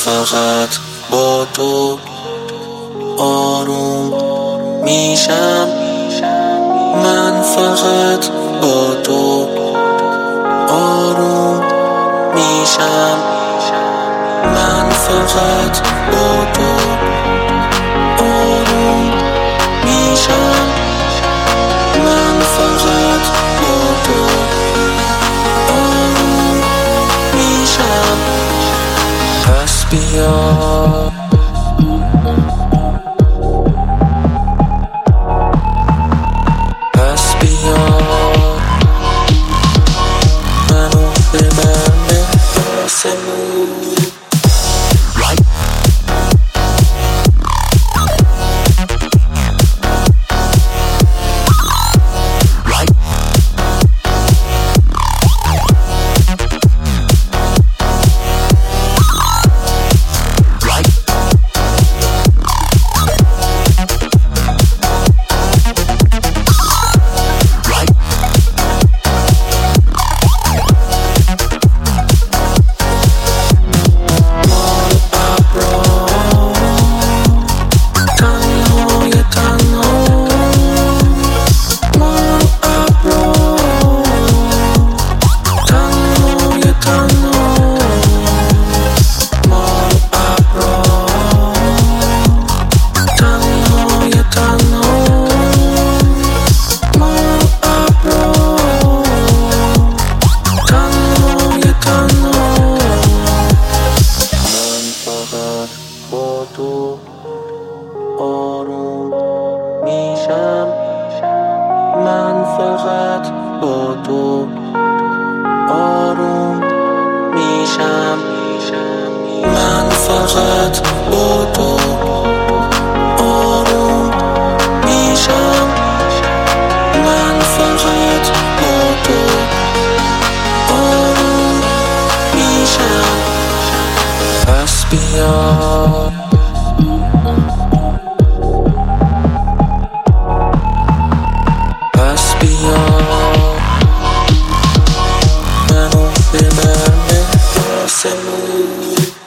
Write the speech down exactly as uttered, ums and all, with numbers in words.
فقط با تو آروم میشم. من فقط با تو آروم میشم. من فقط با تو آروم میشم. من فقط با تو آروم میشم. پس بیا پس بیا منو ببر به آسمون. با تو آروم میشم. من فقط با تو آروم میشم. من فقط با تو آروم میشم. من فقط با تو آروم میشم. پس بیا پس بیا منو ببر به آسمون.